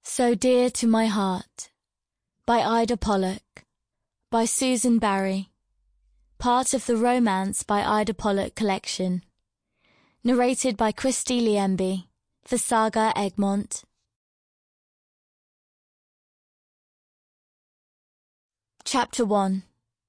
So Dear to My Heart by Ida Pollock, by Susan Barry, part of the Romance by Ida Pollock collection, narrated by Christy Liemby for Saga Egmont. Chapter 1.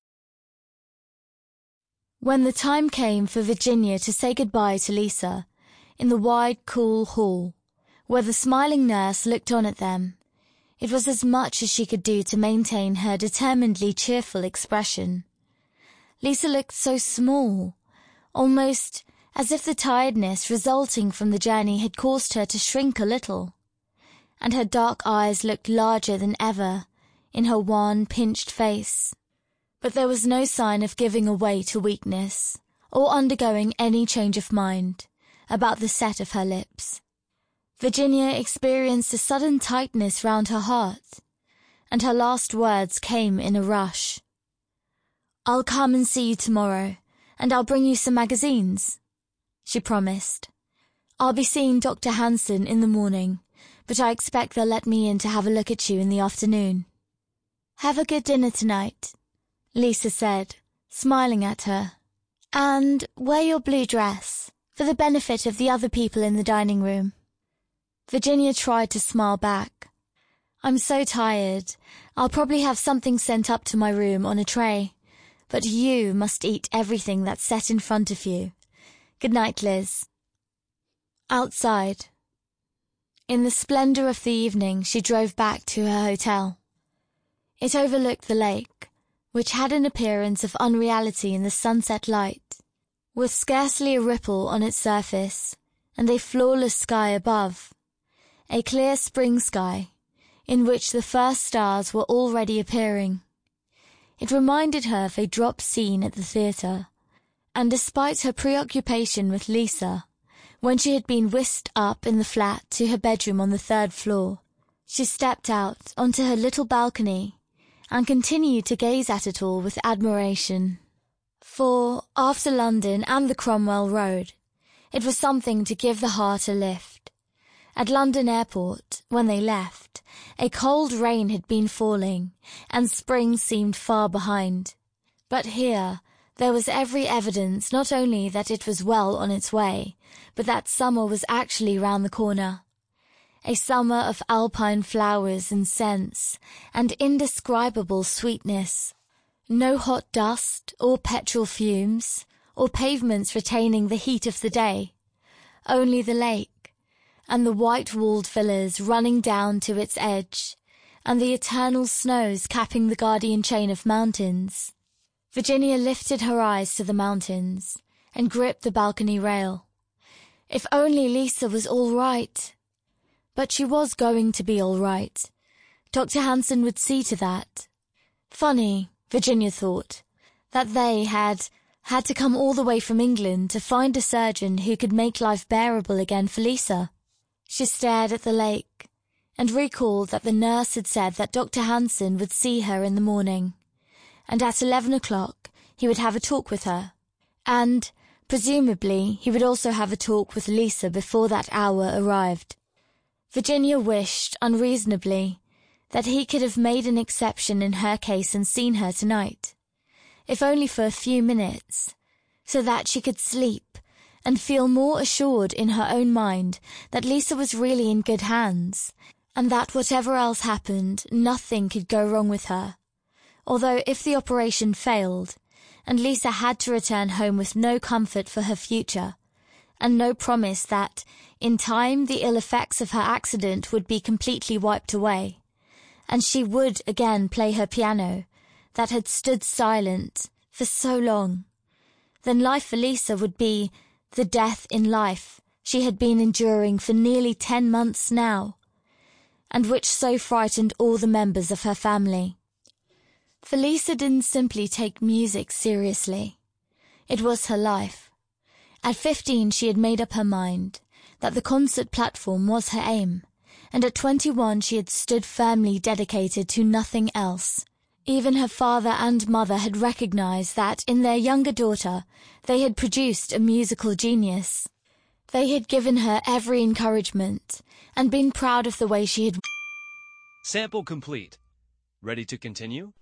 When the time came for Virginia to say goodbye to Lisa, in the wide, cool hall, where the smiling nurse looked on at them, it was as much as she could do to maintain her determinedly cheerful expression. Lisa looked so small, almost as if the tiredness resulting from the journey had caused her to shrink a little, and her dark eyes looked larger than ever in her wan, pinched face. But there was no sign of giving way to weakness, or undergoing any change of mind about the set of her lips. Virginia experienced a sudden tightness round her heart, and her last words came in a rush. "I'll come and see you tomorrow, and I'll bring you some magazines," she promised. "I'll be seeing Dr. Hanson in the morning, but I expect they'll let me in to have a look at you in the afternoon." "Have a good dinner tonight," Lisa said, smiling at her. "And wear your blue dress, for the benefit of the other people in the dining room." Virginia tried to smile back. "I'm so tired. I'll probably have something sent up to my room on a tray, but you must eat everything that's set in front of you. Good night, Liz." Outside, in the splendor of the evening, she drove back to her hotel. It overlooked the lake, which had an appearance of unreality in the sunset light, with scarcely a ripple on its surface, and a flawless sky above. A clear spring sky, in which the first stars were already appearing. It reminded her of a drop scene at the theatre, and despite her preoccupation with Lisa, when she had been whisked up in the flat to her bedroom on the third floor, she stepped out onto her little balcony and continued to gaze at it all with admiration. For, after London and the Cromwell Road, it was something to give the heart a lift. At London Airport, when they left, a cold rain had been falling, and spring seemed far behind. But here, there was every evidence not only that it was well on its way, but that summer was actually round the corner. A summer of alpine flowers and scents, and indescribable sweetness. No hot dust, or petrol fumes, or pavements retaining the heat of the day. Only the lake, and the white-walled villas running down to its edge, and the eternal snows capping the guardian chain of mountains. Virginia lifted her eyes to the mountains, and gripped the balcony rail. If only Lisa was all right. But she was going to be all right. Dr. Hanson would see to that. Funny, Virginia thought, that they had to come all the way from England to find a surgeon who could make life bearable again for Lisa. She stared at the lake, and recalled that the nurse had said that Dr. Hanson would see her in the morning, and at 11 o'clock he would have a talk with her, and, presumably, he would also have a talk with Lisa before that hour arrived. Virginia wished, unreasonably, that he could have made an exception in her case and seen her tonight, if only for a few minutes, so that she could sleep and feel more assured in her own mind that Lisa was really in good hands, and that whatever else happened, nothing could go wrong with her. Although if the operation failed, and Lisa had to return home with no comfort for her future, and no promise that, in time, the ill effects of her accident would be completely wiped away, and she would again play her piano, that had stood silent for so long, then life for Lisa would be the death in life she had been enduring for nearly 10 months now, and which so frightened all the members of her family. For Lisa didn't simply take music seriously. It was her life. At 15 she had made up her mind that the concert platform was her aim, and at 21 she had stood firmly dedicated to nothing else. Even her father and mother had recognized that in their younger daughter they had produced a musical genius. They had given her every encouragement, and been proud of the way she had Sample complete. Ready to continue?